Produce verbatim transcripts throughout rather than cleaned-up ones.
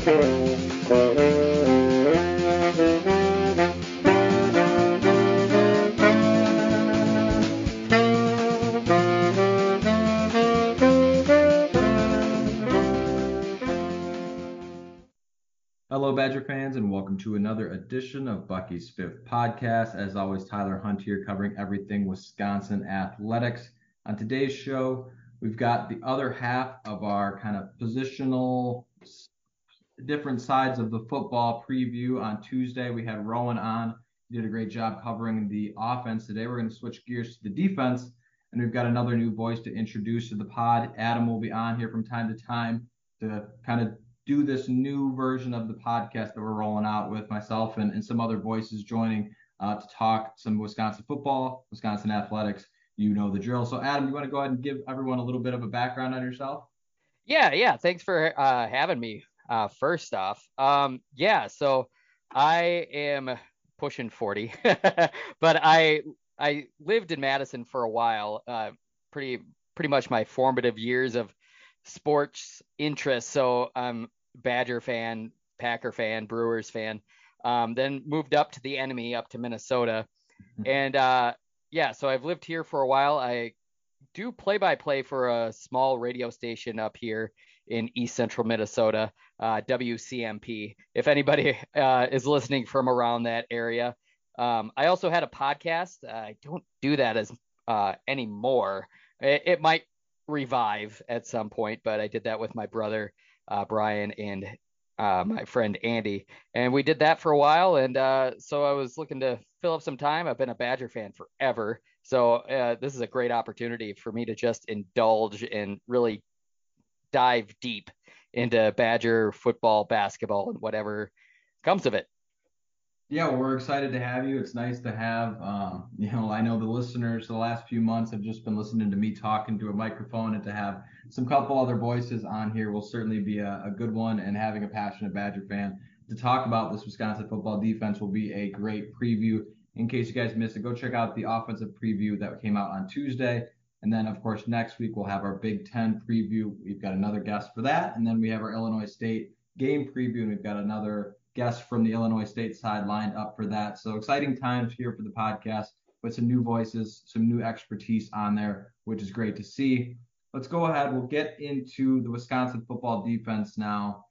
Hello, Badger fans, and welcome to another edition of Bucky's Fifth Podcast. As always, Tyler Hunt here covering everything Wisconsin athletics. On today's show, we've got the other half of our kind of positional, different sides of the football preview. On Tuesday, we had Rowan on. He did a great job covering the offense. Today, we're going to switch gears to the defense, and we've got another new voice to introduce to the pod. Adam will be on here from time to time to kind of do this new version of the podcast that we're rolling out with myself and, and some other voices joining uh, to talk some Wisconsin football, Wisconsin athletics. You know the drill. So, Adam, you want to go ahead and give everyone a little bit of a background on yourself? Yeah, yeah. Thanks for uh, having me. Uh, first off, um, yeah. So I am pushing forty, but I I lived in Madison for a while. Uh, pretty pretty much my formative years of sports interest. So I'm Badger fan, Packer fan, Brewers fan. Um, then moved up to the enemy, up to Minnesota, and uh, yeah. So I've lived here for a while. I do play by play for a small radio station up here in East Central Minnesota, uh, W C M P. If anybody uh, is listening from around that area, um, I also had a podcast. I don't do that as uh, anymore. It, it might revive at some point, but I did that with my brother uh, Brian and uh, my friend Andy, and we did that for a while. And uh, so I was looking to fill up some time. I've been a Badger fan forever, so uh, this is a great opportunity for me to just indulge and really dive deep into Badger football, basketball, and whatever comes of it. Yeah, well, we're excited to have you. It's nice to have, um, you know, I know the listeners the last few months have just been listening to me talking to a microphone, and to have some couple other voices on here will certainly be a, a good one. And having a passionate Badger fan to talk about this Wisconsin football defense will be a great preview. In case you guys missed it, go check out the offensive preview that came out on Tuesday. And then, of course, next week we'll have our Big Ten preview. We've got another guest for that. And then we have our Illinois State game preview, and we've got another guest from the Illinois State side lined up for that. So exciting times here for the podcast with some new voices, some new expertise on there, which is great to see. Let's go ahead. We'll get into the Wisconsin football defense now.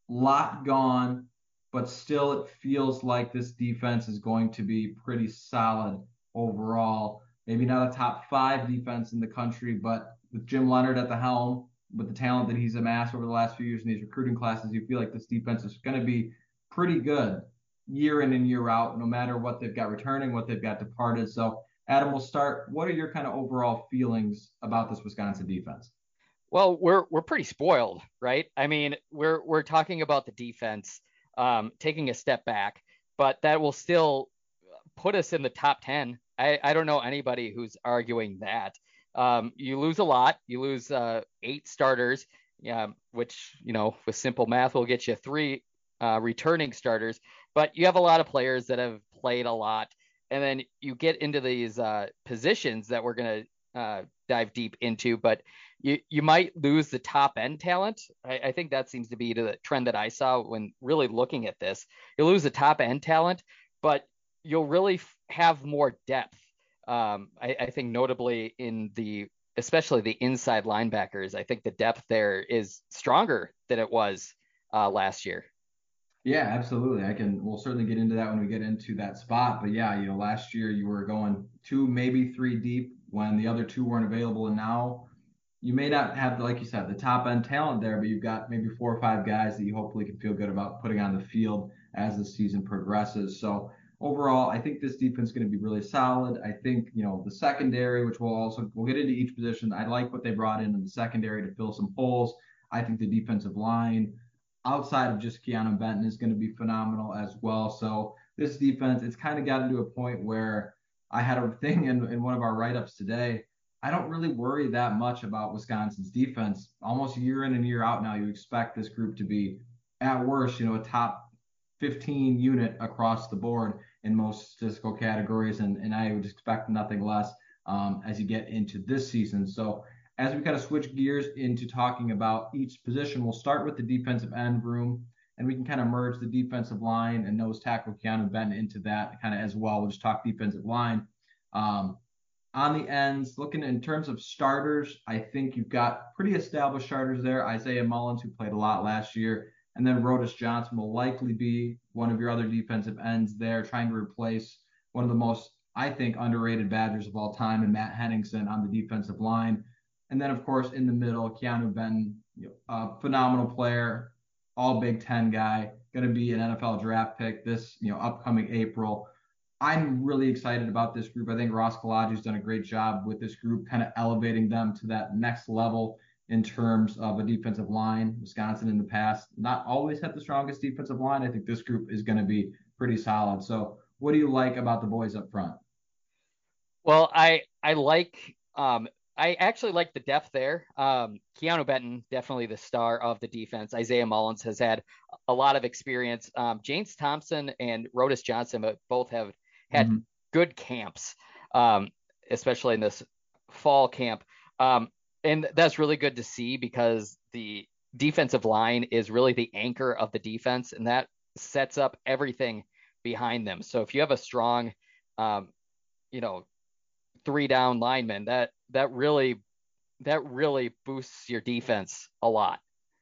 Lot gone, but still it feels like this defense is going to be pretty solid overall. Maybe not a top five defense in the country, but with Jim Leonhard at the helm, with the talent that he's amassed over the last few years in these recruiting classes, you feel like this defense is going to be pretty good year in and year out, no matter what they've got returning, what they've got departed. So, Adam, we'll start. What are your kind of overall feelings about this Wisconsin defense? Well, we're we're pretty spoiled, right? I mean, we're we're talking about the defense um, taking a step back, but that will still put us in the top ten. I, I don't know anybody who's arguing that. Um, you lose a lot. You lose uh, eight starters, yeah, which, you know, with simple math will get you three uh, returning starters. But you have a lot of players that have played a lot. And then you get into these uh, positions that we're going to uh, dive deep into. But you, you might lose the top end talent. I, I think that seems to be the trend that I saw when really looking at this. You lose the top end talent, but you'll really f- have more depth. Um, I, I think notably in the, especially the inside linebackers, I think the depth there is stronger than it was uh, last year. Yeah, absolutely. I can, we'll certainly get into that when we get into that spot. But yeah, you know, last year you were going two, maybe three deep when the other two weren't available. And now you may not have, like you said, the top end talent there, but you've got maybe four or five guys that you hopefully can feel good about putting on the field as the season progresses. So overall, I think this defense is going to be really solid. I think, you know, the secondary, which we'll also, we'll get into each position. I like what they brought in in the secondary to fill some holes. I think the defensive line outside of just Keanu Benton is going to be phenomenal as well. So this defense, it's kind of gotten to a point where I had a thing in, in one of our write-ups today. I don't really worry that much about Wisconsin's defense. Almost year in and year out now, you expect this group to be, at worst, you know, a top fifteen unit across the board in most statistical categories, and, and I would expect nothing less um, as you get into this season. So as we kind of switch gears into talking about each position, we'll start with the defensive end room. and we can kind of merge the defensive line and nose tackle Keanu Benton into that kind of as well. We'll just talk defensive line. Um, on the ends, looking in terms of starters, I think you've got pretty established starters there. Isaiah Mullins, who played a lot last year, and then Rodas Johnson will likely be one of your other defensive ends there, trying to replace one of the most, I think, underrated Badgers of all time, and Matt Henningsen on the defensive line. And then, of course, in the middle, Keanu Benton, you know, a phenomenal player, all Big Ten guy, going to be an N F L draft pick this, you know, upcoming April. I'm really excited about this group. I think Ross Kalaji's done a great job with this group, kind of elevating them to that next level in terms of a defensive line. Wisconsin in the past not always had the strongest defensive line. I think this group is going to be pretty solid. So what do you like about the boys up front? Well, I I like um I actually like the depth there. Um, Keanu Benton, definitely the star of the defense. Isaiah Mullins has had a lot of experience. Um, James Thompson and Rodas Johnson both have had mm-hmm. good camps, um, especially in this fall camp. Um, and that's really good to see because the defensive line is really the anchor of the defense, and that sets up everything behind them. So if you have a strong, um, you know, three down linemen, that that really that really boosts your defense a lot.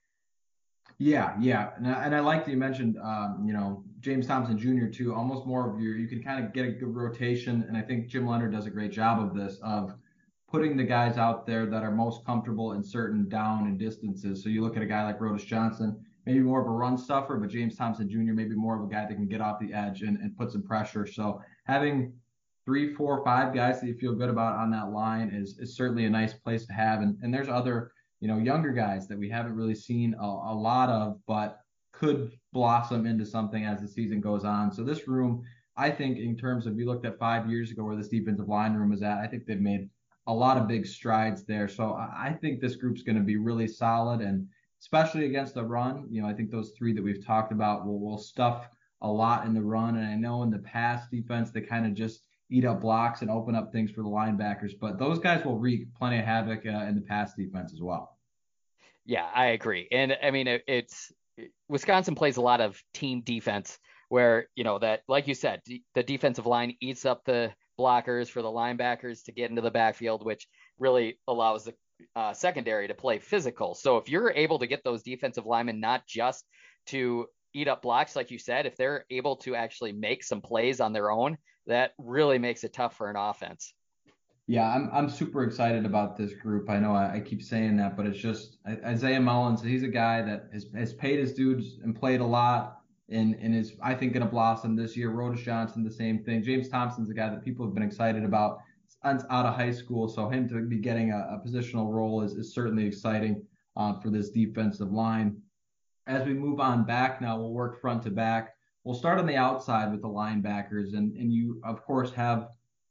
Yeah, yeah, and I, and I like that you mentioned, um, you know, James Thompson Junior too. Almost more of your, you can kind of get a good rotation, and I think Jim Leonard does a great job of this, of putting the guys out there that are most comfortable in certain down and distances. So you look at a guy like Rodas Johnson, maybe more of a run stuffer, but James Thompson Junior maybe more of a guy that can get off the edge and, and put some pressure. So having three, four, five guys that you feel good about on that line is is certainly a nice place to have. And and there's other, you know, younger guys that we haven't really seen a, a lot of, but could blossom into something as the season goes on. So this room, I think, in terms of, you looked at five years ago where this defensive line room is at, I think they've made a lot of big strides there. So I, I think this group's going to be really solid, and especially against the run. You know, I think those three that we've talked about will will stuff a lot in the run. And I know in the past defense, they kind of just eat up blocks and open up things for the linebackers, but those guys will wreak plenty of havoc uh, in the pass defense as well. Yeah, I agree. And I mean, it, it's Wisconsin plays a lot of team defense where, you know, that, like you said, d- the defensive line eats up the blockers for the linebackers to get into the backfield, which really allows the uh, secondary to play physical. So if you're able to get those defensive linemen not just to eat up blocks, like you said, if they're able to actually make some plays on their own, that really makes it tough for an offense. Yeah, I'm I'm super excited about this group. I know I, I keep saying that, but it's just Isaiah Mullins. He's a guy that has, has paid his dues and played a lot, and and is, I think, going to blossom this year. Rodas Johnson, the same thing. James Thompson's a guy that people have been excited about out of high school, so him to be getting a, a positional role is, is certainly exciting uh, for this defensive line. As we move on back now, we'll work front to back. We'll start on the outside with the linebackers, and and you of course have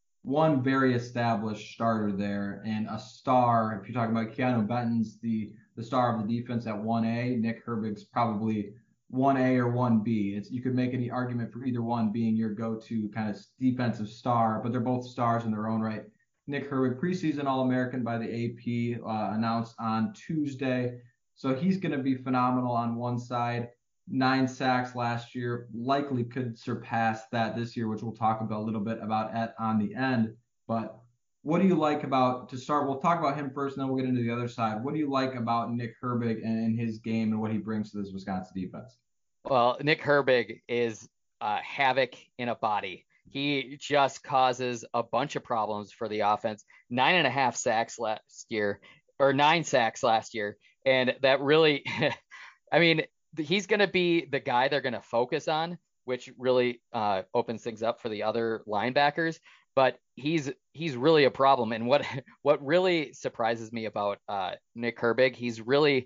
one very established starter there and a star. If you're talking about Keanu Benton's the the star of the defense at one A, Nick Herbig's probably one A or one B. It's, you could make any argument for either one being your go-to kind of defensive star, but they're both stars in their own right. Nick Herbig, preseason All-American by the A P, uh, announced on Tuesday. So he's going to be phenomenal on one side. Nine sacks last year, likely could surpass that this year, which we'll talk about a little bit about at on the end. But what do you like about, to start, we'll talk about him first, and then we'll get into the other side. What do you like about Nick Herbig and his game and what he brings to this Wisconsin defense? Well, Nick Herbig is uh, havoc in a body. He just causes a bunch of problems for the offense. Nine and a half sacks last year, or nine sacks last year. And that really, I mean, he's going to be the guy they're going to focus on, which really uh, opens things up for the other linebackers. But he's he's really a problem. And what what really surprises me about uh, Nick Herbig, he's really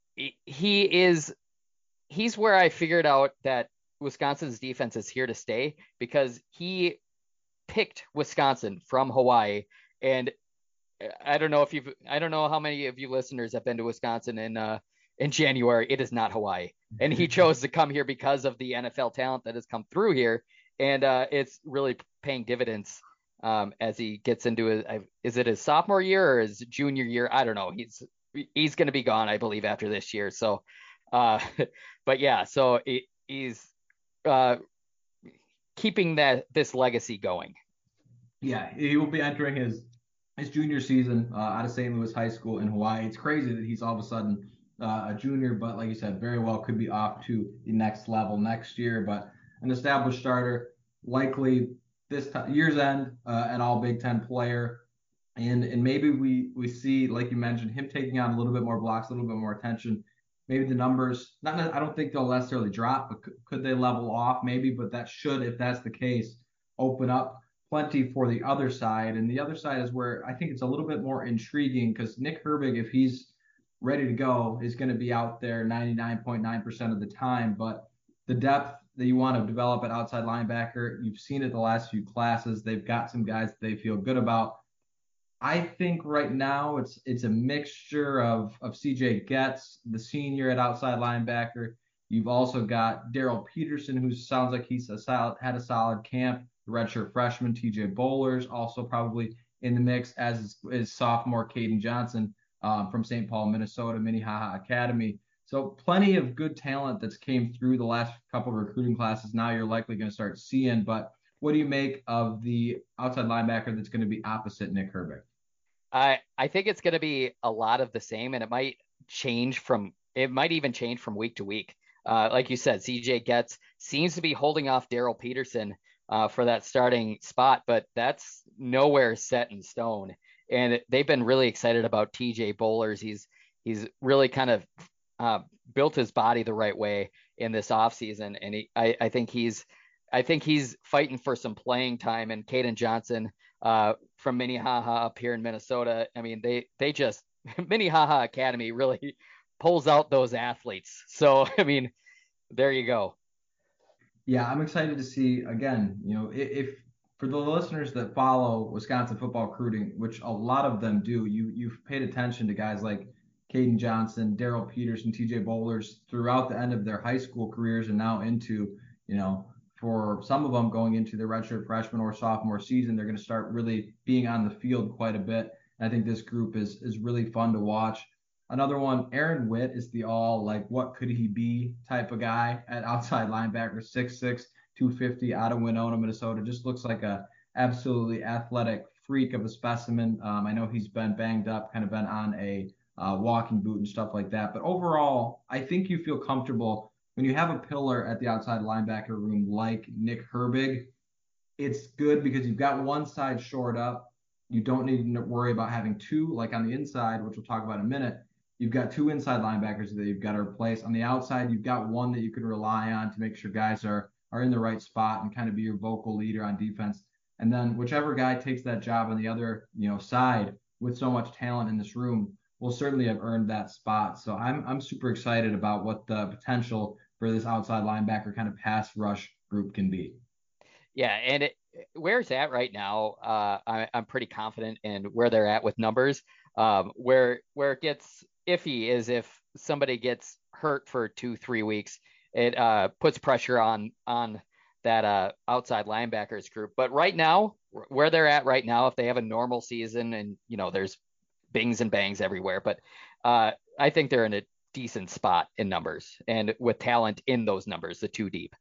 he is he's where I figured out that Wisconsin's defense is here to stay, because he picked Wisconsin from Hawaii. And I don't know if you've I don't know how many of you listeners have been to Wisconsin in uh, in January. It is not Hawaii. And he chose to come here because of the N F L talent that has come through here. And uh, it's really paying dividends um, as he gets into his, is it his sophomore year or his junior year? I don't know. He's, he's going to be gone, I believe, after this year. So Uh, but yeah, so he, he's uh, keeping that this legacy going. Yeah, he will be entering his his junior season uh, out of Saint Louis High School in Hawaii. It's crazy that he's all of a sudden uh, a junior, but like you said, very well could be off to the next level next year. But an established starter, likely this t- year's end, uh, an All Big Ten player, and and maybe we we see, like you mentioned, him taking on a little bit more blocks, a little bit more attention. Maybe the numbers, not I don't think they'll necessarily drop, but could, could they level off? Maybe, but that should, if that's the case, open up plenty for the other side. And the other side is where I think it's a little bit more intriguing because Nick Herbig, if he's ready to go, is going to be out there ninety-nine point nine percent of the time. But the depth that you want to develop at outside linebacker, you've seen it the last few classes. They've got some guys that they feel good about. I think right now it's it's a mixture of of C J Getz, the senior at outside linebacker. You've also got Daryl Peterson, who sounds like he's a solid, had a solid camp. The redshirt freshman T J Bollers also probably in the mix, as is, is sophomore Caden Johnson um, from Saint Paul, Minnesota, Minnehaha Academy. So plenty of good talent that's came through the last couple of recruiting classes. Now you're likely going to start seeing, but what do you make of the outside linebacker that's going to be opposite Nick Herbig? I I think it's going to be a lot of the same, and it might change from it might even change from week to week. Uh, like you said, C J Getz seems to be holding off Daryl Peterson uh, for that starting spot, but that's nowhere set in stone. And they've been really excited about T J Bollers. He's he's really kind of uh, built his body the right way in this offseason, and he I, I think he's I think he's fighting for some playing time. And Caden Johnson uh, from Minnehaha up here in Minnesota. I mean, they they just Minnehaha Academy really pulls out those athletes. So I mean, there you go. Yeah, I'm excited to see again. You know, if, if for the listeners that follow Wisconsin football recruiting, which a lot of them do, you you've paid attention to guys like Caden Johnson, Daryl Peterson, T J Bollers throughout the end of their high school careers and now into, you know, for some of them going into their redshirt freshman or sophomore season, they're going to start really being on the field quite a bit. And I think this group is is really fun to watch. Another one, Aaron Witt is the all like what could he be type of guy at outside linebacker, six six, two fifty out of Winona, Minnesota. Just looks like a absolutely athletic freak of a specimen. Um, I know he's been banged up, kind of been on a uh, walking boot and stuff like that. But overall, I think you feel comfortable when you have a pillar at the outside linebacker room like Nick Herbig. It's good because you've got one side shored up. You don't need to worry about having two, like on the inside, which we'll talk about in a minute. You've got two inside linebackers that you've got to replace. On the outside, you've got one that you can rely on to make sure guys are are in the right spot and kind of be your vocal leader on defense. And then whichever guy takes that job on the other, you know, side with so much talent in this room will certainly have earned that spot. So I'm I'm super excited about what the potential for this outside linebacker kind of pass rush group can be. Yeah, and it, where it's at right now, uh, I, I'm pretty confident in where they're at with numbers. Um, where where it gets iffy is if somebody gets hurt for two three weeks, it uh, puts pressure on on that uh, outside linebackers group. But right now, where they're at right now, if they have a normal season and you know there's bings and bangs everywhere, but uh, I think they're in a decent spot in numbers and with talent in those numbers, the two deep.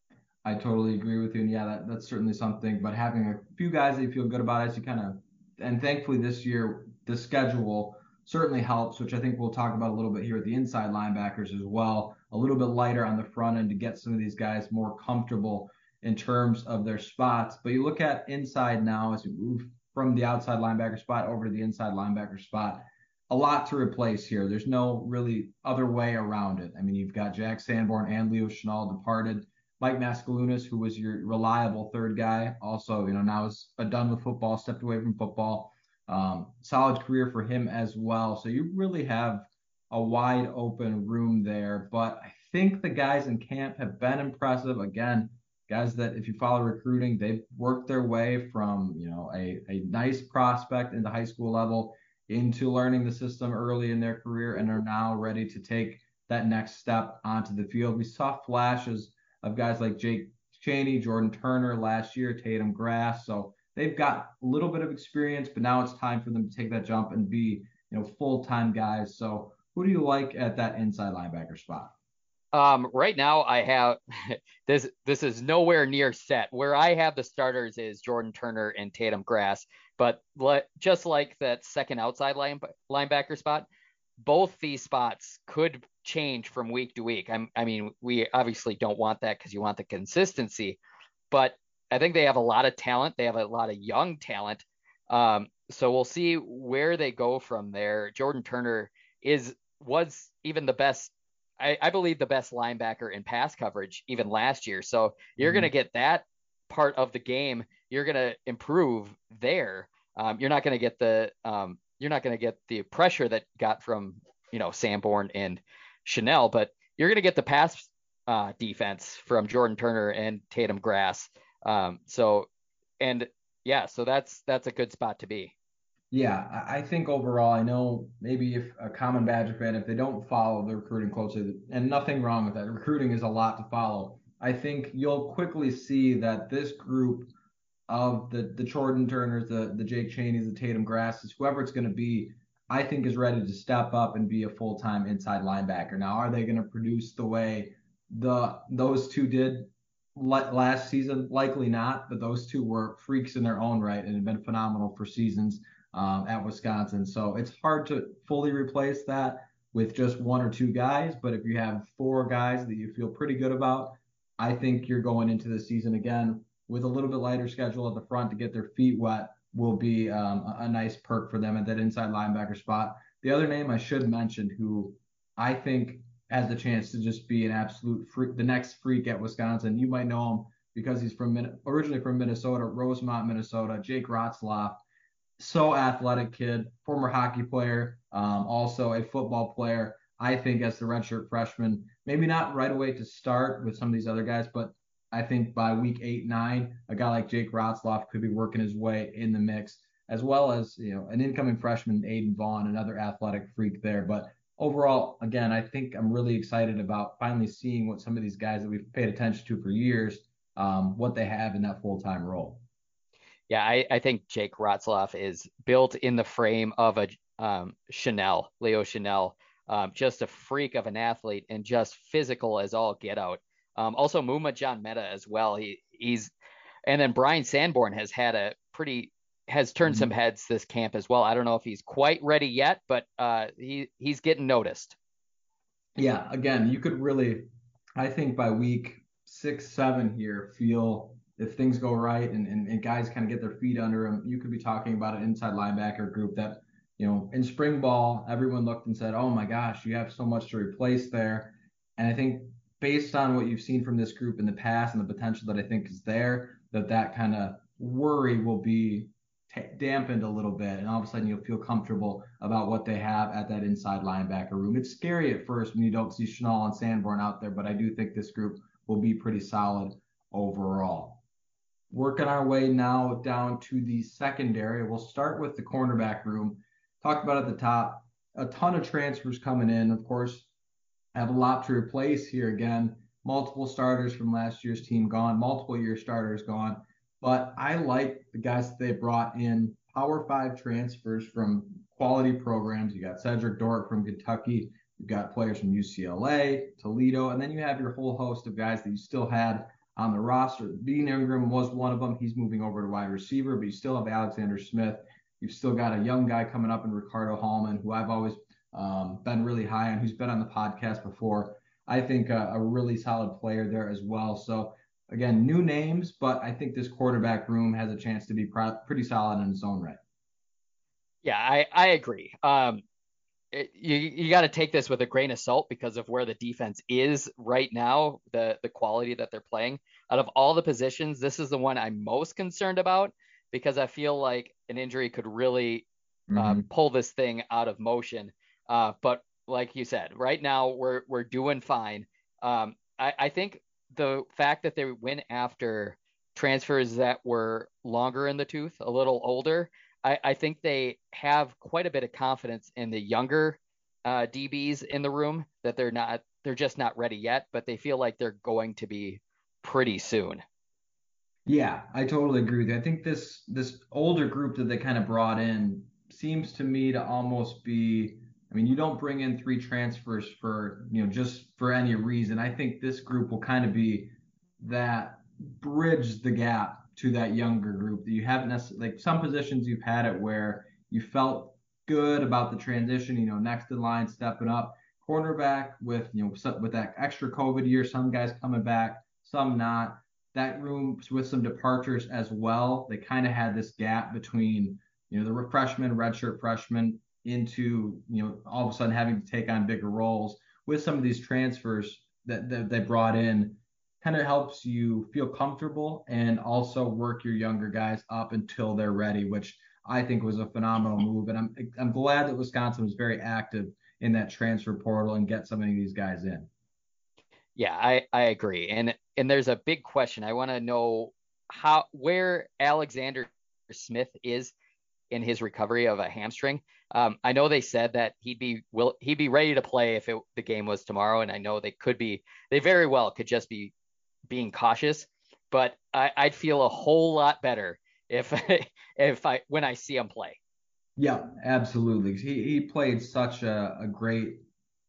I totally agree with you. And yeah, that, that's certainly something. But having a few guys that you feel good about as you kind of, and thankfully this year, the schedule certainly helps, which I think we'll talk about a little bit here at the inside linebackers as well. A little bit lighter on the front end to get some of these guys more comfortable in terms of their spots. But you look at inside now as we move from the outside linebacker spot over to the inside linebacker spot. A lot to replace here. There's no really other way around it. I mean, you've got Jack Sanborn and Leo Chenal departed. Mike Mascalunas, who was your reliable third guy, also, you know, now is done with football, stepped away from football. Um, solid career for him as well. So you really have a wide open room there. But I think the guys in camp have been impressive. Again, guys that if you follow recruiting, they've worked their way from, you know, a, a nice prospect in the high school level into learning the system early in their career and are now ready to take that next step onto the field. We saw flashes of guys like Jake Chaney, Jordan Turner last year, Tatum Grass. So they've got a little bit of experience, but now it's time for them to take that jump and be, you know, full-time guys. So Who do you like at that inside linebacker spot? Um, right now I have this this is nowhere near set. Where I have the starters is Jordan Turner and Tatum Grass, but le- just like that second outside line, linebacker spot, both these spots could change from week to week. I'm, I mean, we obviously don't want that because you want the consistency, but I think they have a lot of talent. They have a lot of young talent. Um, so we'll see where they go from there. Jordan Turner is was even the best, I, I believe, the best linebacker in pass coverage even last year. So you're going Mm-hmm. to get that part of the game. You're going to improve there. Um, you're not going to get the um, you're not going to get the pressure that got from you know Sanborn and Chanel, but you're going to get the pass uh, defense from Jordan Turner and Tatum Grass. Um, so and yeah, so that's that's a good spot to be. Yeah, I think overall, I know maybe if a common Badger fan, if they don't follow the recruiting closely, and nothing wrong with that, recruiting is a lot to follow. I think you'll quickly see that this group of the the Jordan Turners, the the Jake Cheneys, the Tatum Grasses, whoever it's going to be, I think is ready to step up and be a full time inside linebacker. Now, are they going to produce the way the those two did last season? Likely not, but those two were freaks in their own right and have been phenomenal for seasons um, at Wisconsin. So it's hard to fully replace that with just one or two guys. But if you have four guys that you feel pretty good about, I think you're going into the season again with a little bit lighter schedule at the front to get their feet wet will be um, a, a nice perk for them at that inside linebacker spot. The other name I should mention, who I think has the chance to just be an absolute freak, the next freak at Wisconsin. You might know him because he's from originally from Minnesota, Rosemont, Minnesota. Jake Rotzloff, so athletic kid, former hockey player, um, also a football player. I think as the redshirt freshman, maybe not right away to start with some of these other guys, but I think by week eight, nine, a guy like Jake Rotzloff could be working his way in the mix, as well as you know an incoming freshman, Aiden Vaughn, another athletic freak there. But overall, again, I think I'm really excited about finally seeing what some of these guys that we've paid attention to for years, um, what they have in that full time role. Yeah, I, I think Jake Rotzloff is built in the frame of a um, Chanel, Leo Chanel, um, just a freak of an athlete and just physical as all get out. Um, also, Muma John Meta as well. He he's and then Brian Sanborn has had a pretty has turned some Mm-hmm. heads this camp as well. I don't know if he's quite ready yet, but uh, he he's getting noticed. Yeah, again, you could really, I think by week six, seven here, feel if things go right and, and, and guys kind of get their feet under them, you could be talking about an inside linebacker group that, you know, in spring ball, everyone looked and said, oh my gosh, you have so much to replace there. And I think based on what you've seen from this group in the past and the potential that I think is there, that that kind of worry will be t- dampened a little bit, and all of a sudden you'll feel comfortable about what they have at that inside linebacker room. It's scary at first when you don't see Chenal and Sanborn out there, but I do think this group will be pretty solid overall. Working our way now down to the secondary. We'll start with the cornerback room. Talked about at the top, a ton of transfers coming in. Of course, have a lot to replace here again. Multiple starters from last year's team gone, multiple year starters gone. But I like the guys that they brought in, Power Five transfers from quality programs. You got Cedric Dort from Kentucky. You've got players from U C L A, Toledo, and then you have your whole host of guys that you still had on the roster. Bean Ingram was one of them. He's moving over to wide receiver, but you still have Alexander Smith. You've still got a young guy coming up in Ricardo Hallman, who I've always um, been really high on, who's been on the podcast before. I think a, a really solid player there as well. So again, new names, but I think this quarterback room has a chance to be pro- pretty solid in its own right. Yeah, I I agree. Um, it, you you got to take this with a grain of salt because of where the defense is right now, the the quality that they're playing. Out of all the positions, this is the one I'm most concerned about because I feel like an injury could really uh, Mm-hmm. pull this thing out of motion. Uh, but like you said, right now we're we're doing fine. Um, I, I think the fact that they went after transfers that were longer in the tooth, a little older, I, I think they have quite a bit of confidence in the younger uh, D Bs in the room that they're not they're just not ready yet, but they feel like they're going to be pretty soon. Yeah, I totally agree with you. I think this this older group that they kind of brought in seems to me to almost be I mean, you don't bring in three transfers for, you know, just for any reason. I think this group will kind of be that bridge the gap to that younger group that you haven't necessarily, like some positions you've had it where you felt good about the transition, you know, next in line stepping up. Cornerback with, you know, with that extra COVID year, some guys coming back, some not. That room with some departures as well. They kind of had this gap between, you know, the freshman, redshirt freshman into, you know, all of a sudden having to take on bigger roles with some of these transfers that, that they brought in. Kind of helps you feel comfortable and also work your younger guys up until they're ready, which I think was a phenomenal move. And I'm I'm glad that Wisconsin was very active in that transfer portal and get some of these guys in. Yeah, I, I agree. And and there's a big question. I want to know how where Alexander Smith is in his recovery of a hamstring. Um, I know they said that he'd be will he'd be ready to play if it, the game was tomorrow, and I know they could be they very well could just be being cautious. But I, I'd feel a whole lot better if if I when I see him play. Yeah, absolutely. He he played such a, a great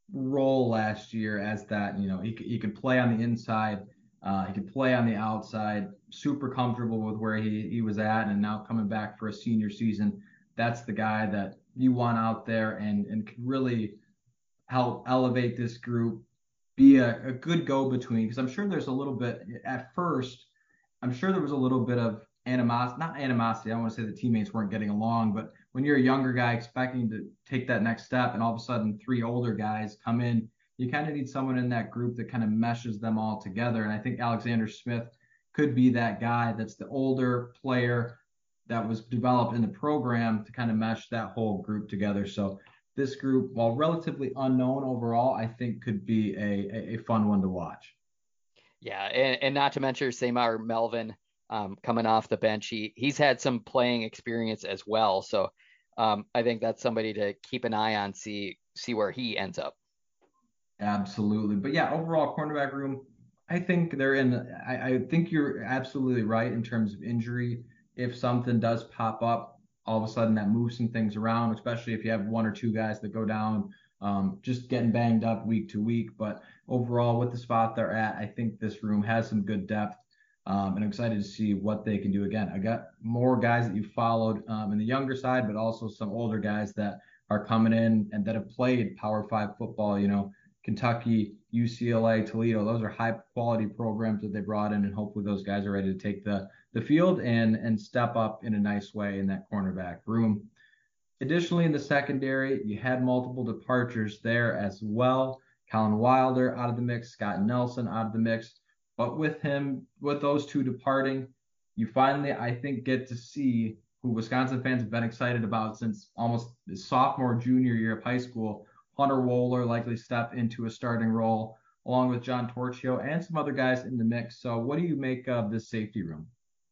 role last year as that, you know, he, he could play on the inside, uh, he could play on the outside, super comfortable with where he, he was at. And now coming back for a senior season, that's the guy that you want out there and, and could really help elevate this group, be a, a good go between. Because I'm sure there's a little bit at first, I'm sure there was a little bit of animosity, not animosity. I don't want to say the teammates weren't getting along, but when you're a younger guy expecting to take that next step and all of a sudden three older guys come in, you kind of need someone in that group that kind of meshes them all together. And I think Alexander Smith could be that guy that's the older player that was developed in the program to kind of mesh that whole group together. So this group, while relatively unknown overall, I think could be a, a, fun one to watch. Yeah, and, and not to mention Samar Melvin um, coming off the bench. He he's had some playing experience as well. So um, I think that's somebody to keep an eye on, see see where he ends up. Absolutely. But yeah, overall cornerback room, I think they're in. I, I think you're absolutely right in terms of injury. If something does pop up, all of a sudden that moves some things around, especially if you have one or two guys that go down, um, just getting banged up week to week. But overall, with the spot they're at, I think this room has some good depth. Um, and I'm excited to see what they can do again. I got more guys that you followed um, in the younger side, but also some older guys that are coming in and that have played Power Five football. You know, Kentucky, U C L A, Toledo. Those are high quality programs that they brought in, and hopefully those guys are ready to take the the field and and step up in a nice way in that cornerback room. Additionally, in the secondary, you had multiple departures there as well. Colin Wilder out of the mix, Scott Nelson out of the mix. But with him, with those two departing, you finally, I think, get to see who Wisconsin fans have been excited about since almost the sophomore, junior year of high school. Hunter Wohler likely step into a starting role, along with John Torchio and some other guys in the mix. So, what do you make of this safety room?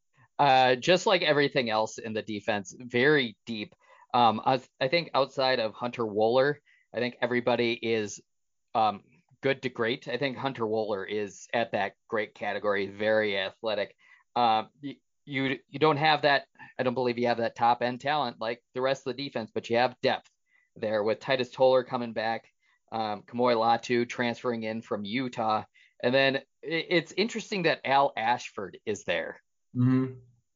Uh, just like everything else in the defense, very deep. Um, I, I think outside of Hunter Wohler, I think everybody is um, good to great. I think Hunter Wohler is at that great category, very athletic. Um, you, you you don't have that. I don't believe you have that top end talent like the rest of the defense, but you have depth there with Titus Toller coming back, um, Kamoy Latu transferring in from Utah, and then it, it's interesting that Al Ashford is there. Mm-hmm.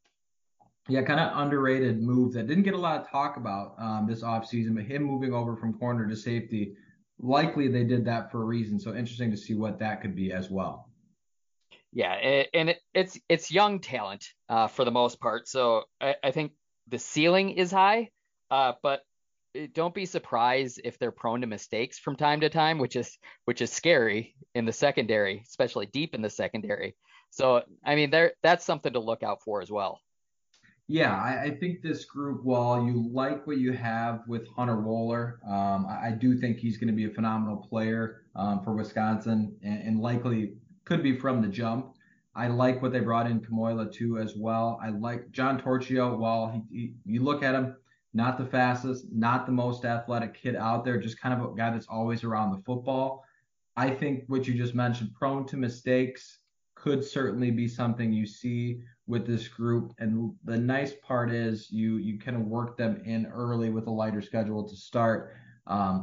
Yeah, kind of underrated move that didn't get a lot of talk about um, this offseason, but him moving over from corner to safety, likely they did that for a reason. So interesting to see what that could be as well. Yeah, and it, it's it's young talent uh, for the most part. So I, I think the ceiling is high, uh, but don't be surprised if they're prone to mistakes from time to time, which is which is scary in the secondary, especially deep in the secondary. So I mean, there that's something to look out for as well. Yeah, I, I think this group, while you like what you have with Hunter Wohler, um, I, I do think he's going to be a phenomenal player um, for Wisconsin and, and likely could be from the jump. I like what they brought in Kamoila too as well. I like John Torchio. While he, he, you look at him, not the fastest, not the most athletic kid out there, just kind of a guy that's always around the football. I think what you just mentioned, prone to mistakes, could certainly be something you see with this group. And the nice part is you you kind of work them in early with a lighter schedule to start. Um,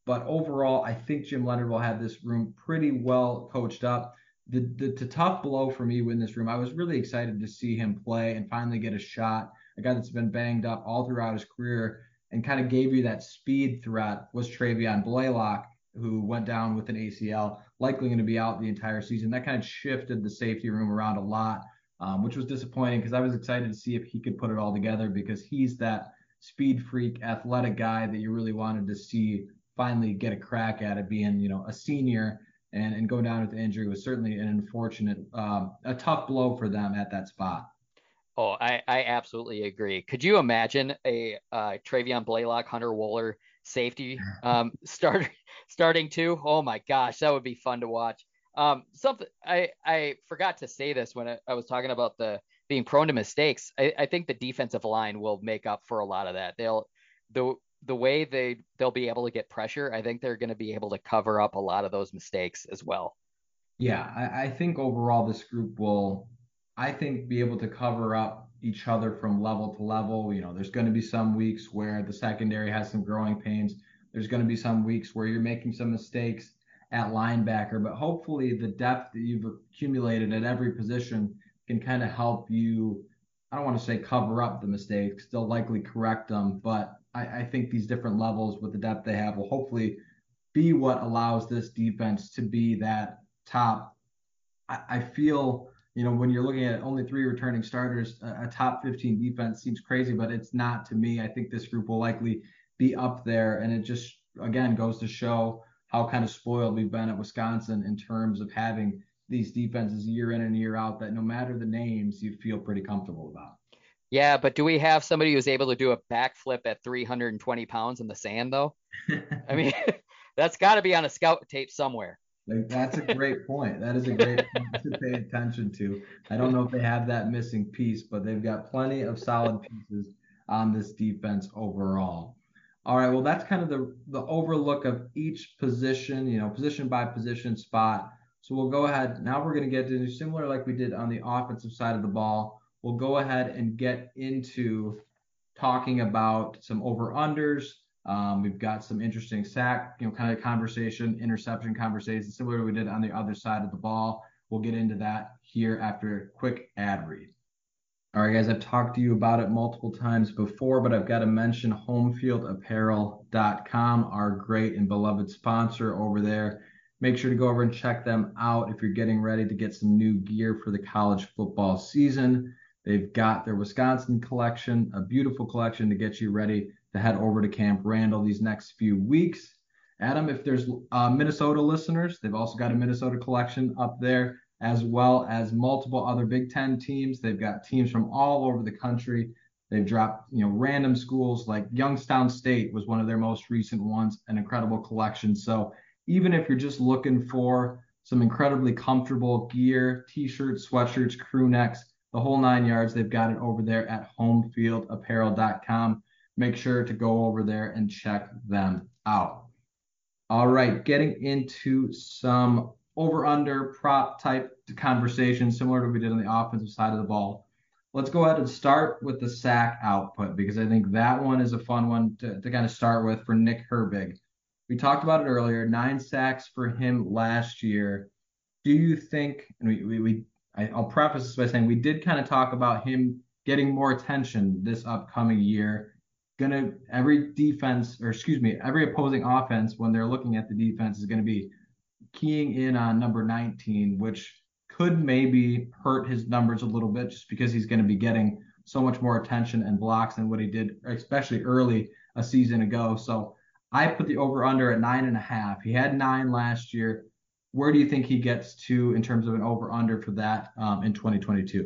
But overall, I think Jim Leonard will have this room pretty well coached up. The, the, the tough blow for me in this room, I was really excited to see him play and finally get a shot. A guy that's been banged up all throughout his career and kind of gave you that speed threat was Travion Blaylock, who went down with an A C L, likely going to be out the entire season. That kind of shifted the safety room around a lot, um, which was disappointing because I was excited to see if he could put it all together because he's that speed freak, athletic guy that you really wanted to see finally get a crack at it, being, you know, a senior and, and go down with the injury was certainly an unfortunate, um, a tough blow for them at that spot. Oh, I, I absolutely agree. Could you imagine a uh, Travion Blaylock, Hunter Wohler safety um, start starting too? Oh my gosh, that would be fun to watch. Um, something I I forgot to say this when I, I was talking about the being prone to mistakes. I, I think the defensive line will make up for a lot of that. They'll the the way they they'll be able to get pressure. I think they're going to be able to cover up a lot of those mistakes as well. Yeah, I, I think overall this group will, I think, be able to cover up each other from level to level. You know, there's going to be some weeks where the secondary has some growing pains. There's going to be some weeks where you're making some mistakes at linebacker, but hopefully the depth that you've accumulated at every position can kind of help you. I don't want to say cover up the mistakes, they'll likely correct them, but I, I think these different levels with the depth they have will hopefully be what allows this defense to be that top. I, I feel, you know, when you're looking at only three returning starters, a, a top fifteen defense seems crazy, but it's not to me. I think this group will likely be up there. And it just, again, goes to show how kind of spoiled we've been at Wisconsin in terms of having these defenses year in and year out that no matter the names, you feel pretty comfortable about. Yeah, but do we have somebody who's able to do a backflip at three hundred twenty pounds in the sand though? I mean, that's got to be on a scout tape somewhere. Like, that's a great point. That is a great point to pay attention to. I don't know if they have that missing piece, but they've got plenty of solid pieces on this defense overall. All right, well, that's kind of the the overlook of each position, you know, position by position spot. So we'll go ahead. Now we're going to get to similar like we did on the offensive side of the ball. We'll go ahead and get into talking about some over unders. Um, we've got some interesting sack, you know, kind of conversation, interception conversation, similar to what we did on the other side of the ball. We'll get into that here after a quick ad read. All right, guys, I've talked to you about it multiple times before, but I've got to mention home field apparel dot com, our great and beloved sponsor over there. Make sure to go over and check them out if you're getting ready to get some new gear for the college football season. They've got their Wisconsin collection, a beautiful collection to get you ready to head over to Camp Randall these next few weeks. Adam, if there's uh, Minnesota listeners, they've also got a Minnesota collection up there, as well as multiple other Big Ten teams. They've got teams from all over the country. They've dropped, you know, random schools like Youngstown State was one of their most recent ones, an incredible collection. So even if you're just looking for some incredibly comfortable gear, t-shirts, sweatshirts, crew necks, the whole nine yards, they've got it over there at home field apparel dot com. Make sure to go over there and check them out. All right, getting into some over-under prop type conversation, similar to what we did on the offensive side of the ball. Let's go ahead and start with the sack output because I think that one is a fun one to, to kind of start with for Nick Herbig. We talked about it earlier, nine sacks for him last year. Do you think, and we, we, we I, I'll preface this by saying we did kind of talk about him getting more attention this upcoming year. Gonna every defense, or excuse me, every opposing offense when they're looking at the defense is going to be keying in on number nineteen, which could maybe hurt his numbers a little bit just because he's going to be getting so much more attention and blocks than what he did, especially early a season ago. So I put the over under at nine and a half. He had nine last year. Where do you think he gets to in terms of an over under for that um, in twenty twenty-two?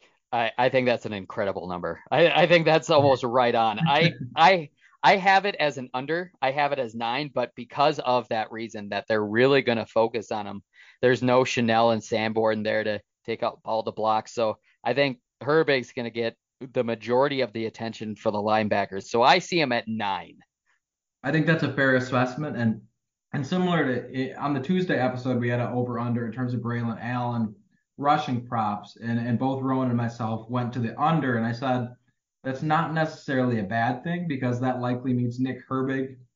I, I think that's an incredible number. I, I think that's almost right on. I I I have it as an under. I have it as nine, but because of that reason that they're really going to focus on him, there's no Chanel and Sanborn there to take up all the blocks. So I think Herbig's going to get the majority of the attention for the linebackers. So I see him at nine. I think that's a fair assessment. And and similar to on the Tuesday episode, we had an over under in terms of Braylon Allen rushing props. And, and both Rowan and myself went to the under. And I said, that's not necessarily a bad thing because that likely means Nick Herbig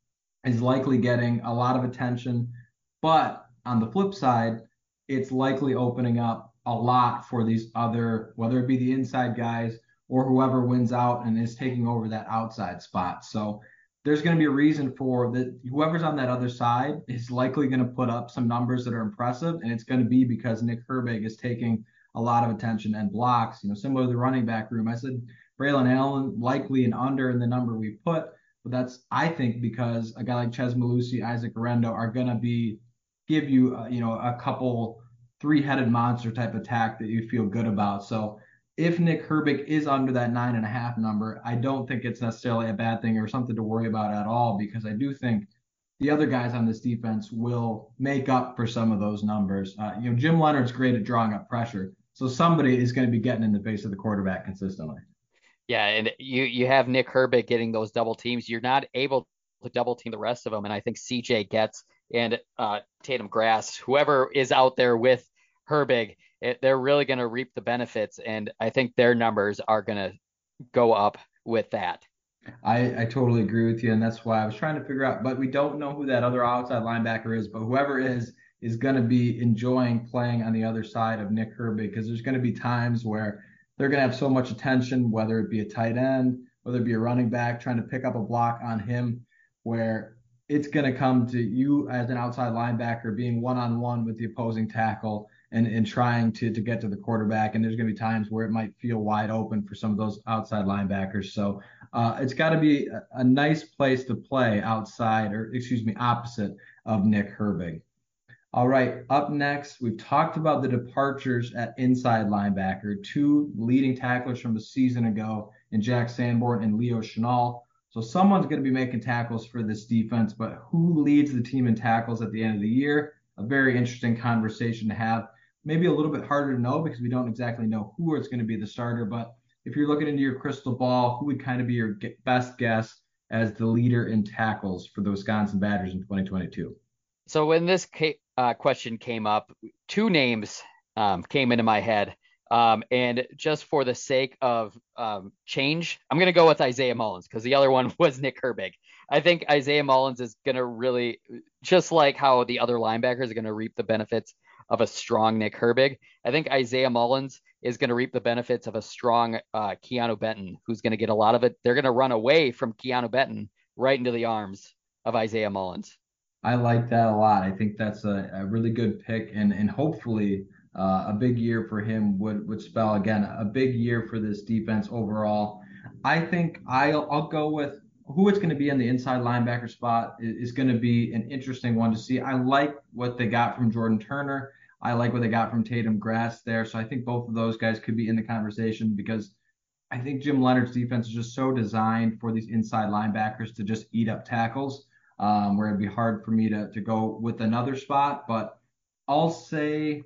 is likely getting a lot of attention. But on the flip side, it's likely opening up a lot for these other, whether it be the inside guys or whoever wins out and is taking over that outside spot. So there's going to be a reason for that. Whoever's on that other side is likely going to put up some numbers that are impressive, and it's going to be because Nick Herbig is taking a lot of attention and blocks. You know, similar to the running back room, I said Braylon Allen likely an under in the number we put, but that's I think because a guy like Chez Mellusi, Isaac Arendo are going to be give you uh, you know a couple three-headed monster type attack that you feel good about. So if Nick Herbig is under that nine and a half number, I don't think it's necessarily a bad thing or something to worry about at all, because I do think the other guys on this defense will make up for some of those numbers. Uh, you know, Jim Leonard's great at drawing up pressure, so somebody is going to be getting in the face of the quarterback consistently. Yeah, and you you have Nick Herbig getting those double teams. You're not able to double team the rest of them, and I think C J Getz and uh, Tatum Grass, whoever is out there with Herbig, it, they're really going to reap the benefits, and I think their numbers are going to go up with that. I, I totally agree with you, and that's why I was trying to figure out. But we don't know who that other outside linebacker is. But whoever is is going to be enjoying playing on the other side of Nick Herbig, because there's going to be times where they're going to have so much attention, whether it be a tight end, whether it be a running back, trying to pick up a block on him, where it's going to come to you as an outside linebacker being one on one with the opposing tackle and, and trying to, to get to the quarterback. And there's going to be times where it might feel wide open for some of those outside linebackers. So uh, it's got to be a, a nice place to play outside, or excuse me, opposite of Nick Herbig. All right, up next, we've talked about the departures at inside linebacker, two leading tacklers from a season ago in Jack Sanborn and Leo Chenal. So someone's going to be making tackles for this defense, but who leads the team in tackles at the end of the year? A very interesting conversation to have. Maybe a little bit harder to know because we don't exactly know who is going to be the starter, but if you're looking into your crystal ball, who would kind of be your best guess as the leader in tackles for the Wisconsin Badgers in twenty twenty-two? So when this ca- uh, question came up, two names um, came into my head. Um, and just for the sake of um, change, I'm going to go with Isaiah Mullins because the other one was Nick Herbig. I think Isaiah Mullins is going to really, just like how the other linebackers are going to reap the benefits of a strong Nick Herbig, I think Isaiah Mullins is going to reap the benefits of a strong uh, Keanu Benton, who's going to get a lot of it. They're going to run away from Keanu Benton right into the arms of Isaiah Mullins. I like that a lot. I think that's a, a really good pick, and and hopefully uh, a big year for him would would spell again a big year for this defense overall. I think I'll I'll go with who it's going to be in the inside linebacker spot is, is going to be an interesting one to see. I like what they got from Jordan Turner. I like what they got from Tatum Grass there. So I think both of those guys could be in the conversation, because I think Jim Leonard's defense is just so designed for these inside linebackers to just eat up tackles, um, where it'd be hard for me to, to go with another spot. But I'll say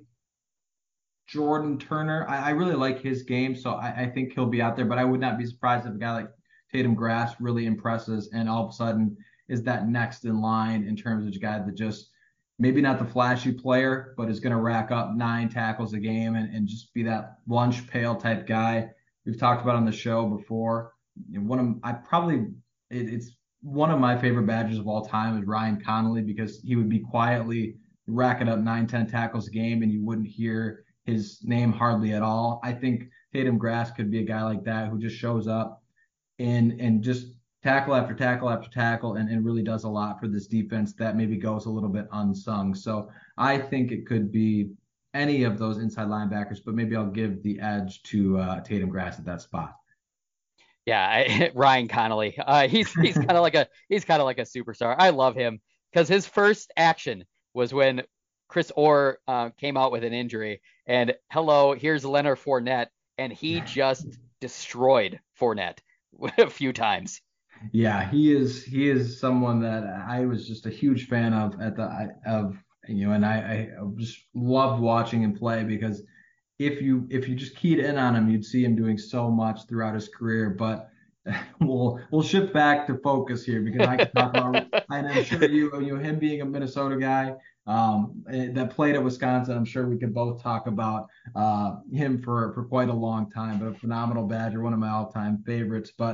Jordan Turner. I, I really like his game, so I, I think he'll be out there. But I would not be surprised if a guy like Tatum Grass really impresses and all of a sudden is that next in line in terms of a guy that just maybe not the flashy player, but is going to rack up nine tackles a game and, and just be that lunch pail type guy we've talked about on the show before. One of I probably it, it's one of my favorite Badgers of all time is Ryan Connolly, because he would be quietly racking up nine, ten tackles a game and you wouldn't hear his name hardly at all. I think Tatum Grass could be a guy like that who just shows up and and just tackle after tackle after tackle and, and really does a lot for this defense that maybe goes a little bit unsung. So I think it could be any of those inside linebackers, but maybe I'll give the edge to uh, Tatum Grass at that spot. Yeah, I, Ryan Connolly. Uh, he's he's kind of like a he's kind of like a superstar. I love him because his first action was when Chris Orr uh, came out with an injury, and hello, here's Leonard Fournette, and he just destroyed Fournette a few times. Yeah, he is he is someone that I was just a huge fan of at the of you know, and I, I just loved watching him play, because if you if you just keyed in on him, you'd see him doing so much throughout his career. But we'll we'll shift back to focus here, because I can talk about, and I'm sure you you know him being a Minnesota guy um, that played at Wisconsin. I'm sure we could both talk about uh, him for for quite a long time. But a phenomenal Badger, one of my all-time favorites. But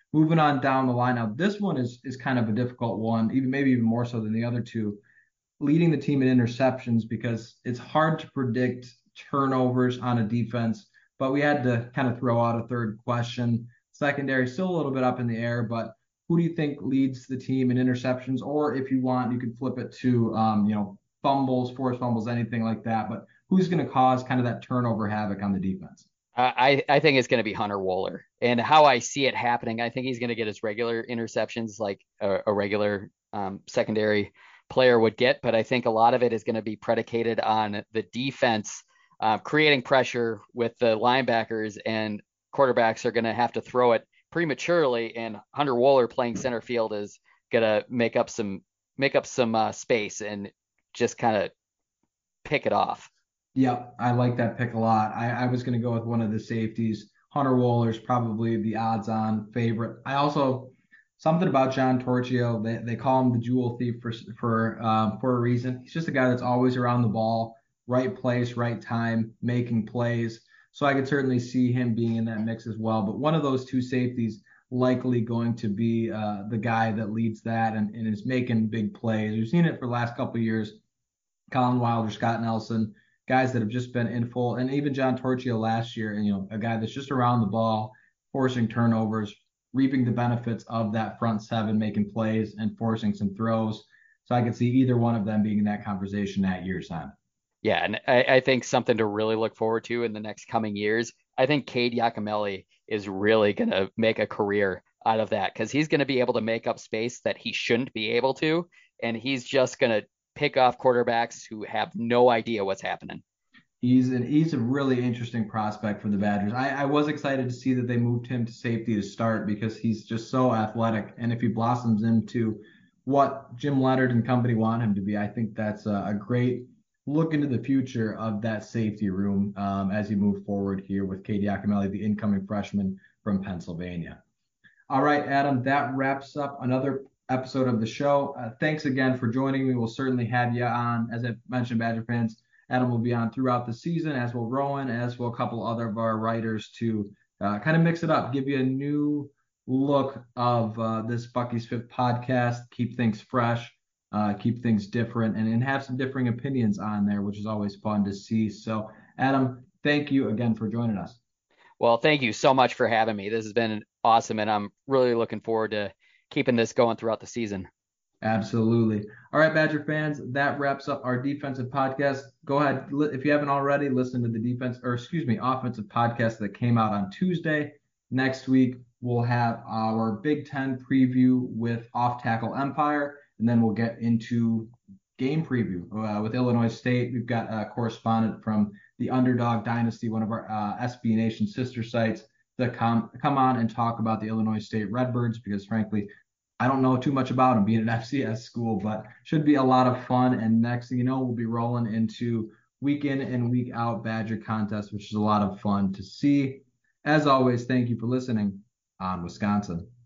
Moving on down the line. Now, this one is is kind of a difficult one, even maybe even more so than the other two. Leading the team in interceptions because it's hard to predict turnovers on a defense. But we had to kind of throw out a third question. Secondary still a little bit up in the air, but who do you think leads the team in interceptions? Or if you want, you could flip it to um, you know fumbles, forced fumbles, anything like that. But who's going to cause kind of that turnover havoc on the defense? I, I think it's going to be Hunter Wohler. And how I see it happening, I think he's going to get his regular interceptions like a, a regular um, secondary player would get. But I think a lot of it is going to be predicated on the defense uh, creating pressure with the linebackers, and quarterbacks are going to have to throw it prematurely. And Hunter Wohler playing center field is going to make up some make up some uh, space and just kind of pick it off. Yeah, I like that pick a lot. I, I was going to go with one of the safeties. Hunter Wohler's probably the odds-on favorite. I also something about John Torchio. They they call him the jewel thief for for um, for a reason. He's just a guy that's always around the ball, right place, right time, making plays. So I could certainly see him being in that mix as well. But one of those two safeties likely going to be uh, the guy that leads that and, and is making big plays. We've seen it for the last couple of years. Colin Wilder, Scott Nelson, guys that have just been in full, and even John Torchio last year, and you know, a guy that's just around the ball, forcing turnovers, reaping the benefits of that front seven, making plays and forcing some throws. So I could see either one of them being in that conversation at year's end. Yeah, and I, I think something to really look forward to in the next coming years. I think Cade Yakimelli is really going to make a career out of that because he's going to be able to make up space that he shouldn't be able to, and he's just going to pick off quarterbacks who have no idea what's happening. He's an he's a really interesting prospect for the Badgers. I, I was excited to see that they moved him to safety to start because he's just so athletic, and if he blossoms into what Jim Leonard and company want him to be, I think that's a, a great look into the future of that safety room um, as you move forward here with Cade Yakimelli, the incoming freshman from Pennsylvania. All right, Adam, that wraps up another episode of the show. Uh, thanks again for joining me. We'll certainly have you on. As I mentioned, Badger fans, Adam will be on throughout the season, as will Rowan, as will a couple other of our writers to uh, kind of mix it up, give you a new look of uh, this Bucky's Fifth podcast, keep things fresh, uh, keep things different, and, and have some differing opinions on there, which is always fun to see. So, Adam, thank you again for joining us. Well, thank you so much for having me. This has been awesome, and I'm really looking forward to keeping this going throughout the season. Absolutely. All right, Badger fans, that wraps up our defensive podcast. Go ahead, if you haven't already, listen to the defense, or excuse me, offensive podcast that came out on Tuesday. Next week, we'll have our Big Ten preview with Off Tackle Empire, and then we'll get into game preview uh, with Illinois State. We've got a correspondent from the Underdog Dynasty, one of our uh, S B Nation sister sites, that come come on and talk about the Illinois State Redbirds because, frankly, I don't know too much about them being an F C S school, but should be a lot of fun. And next thing you know, we'll be rolling into week in and week out Badger contest, which is a lot of fun to see. As always, thank you for listening on Wisconsin.